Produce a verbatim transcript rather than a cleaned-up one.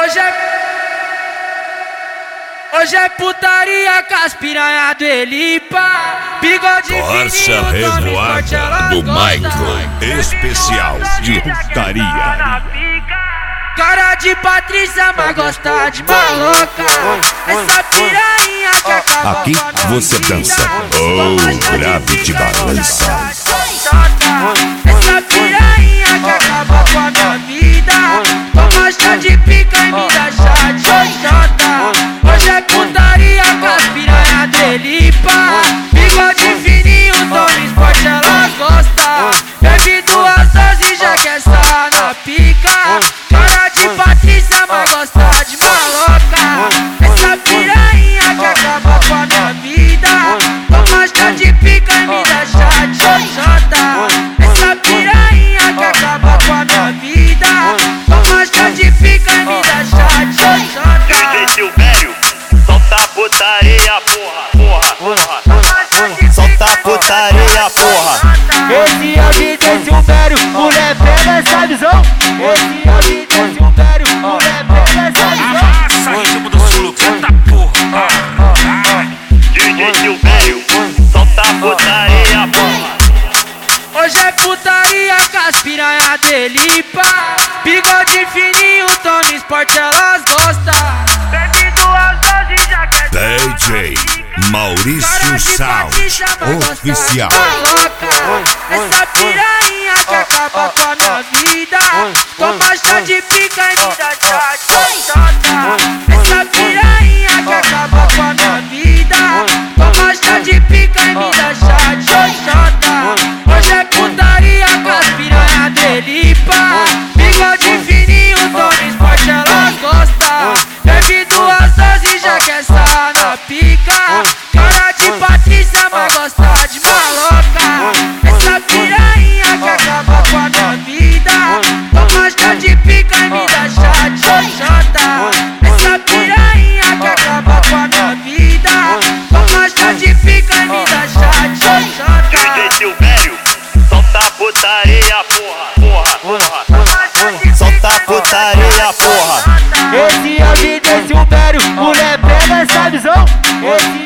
Hoje é... Hoje é putaria com as piranha do Elipa. Bigode Corsa Revoada do Michael, especial de putaria. Cara de Patrícia, mas gosta de maloca. Essa piranha que acaba Aqui com a minha você vida. dança, oh, grave de balança. Essa piranha que acaba com a minha vida. Toma chá de pica e me dá chá de xoxota. Hoje é putaria com as piranha do Elipa. Bigode fininho, tome esporte, ela gosta. Bebe duas doses e já quer sarrar na pica. Cara de Patrícia, mas gosta de maloca. Essa piranha que acaba com a minha vida. Toma chá de pica e me dá chá de xoxota. Essa piranha que acaba com a minha vida. Toma chá de pica e me dá chá de xoxota. D J Silvério, solta a putaria, porra, porra, porra. Solta a putaria, porra. Esse é o D J Silvério, mulher pega essa visão. Esse é o D J Silvério, mulher pega essa visão. Arrasa, ritmo do sul, canta porra. D J Silvério, solta a putaria, porra. Hoje é putaria com as piranha do Elipa. Bigode fininho, tome esporte, elas gostam. Bebe duas doses e já quer D J Maurício Sound Oficial. Essa piranha que acaba com a minha vida. Toma chá de pica e me dá chá de xoxota. Essa piranha que acaba com a minha vida. Toma chá de pica e me dá chá de xoxota. Hoje é putaria com as piranha do Elipa. Bigode fininho, tome esporte, elas gostam. Bebe duas doses e já quer sarrar na pica. Cara de Patrícia, mas gosta de maloca. Essa piranha que acaba com a minha vida. Toma chá de pica e me dá chá de xoxota. Essa piranha que acaba com a minha vida. Toma chá de pica e me dá chá de xoxota. D J Silvério, solta a putaria, porra, porra, porra. Solta a putaria, porra. Esse é o D J Silvério, mulher pega essa visão. Esse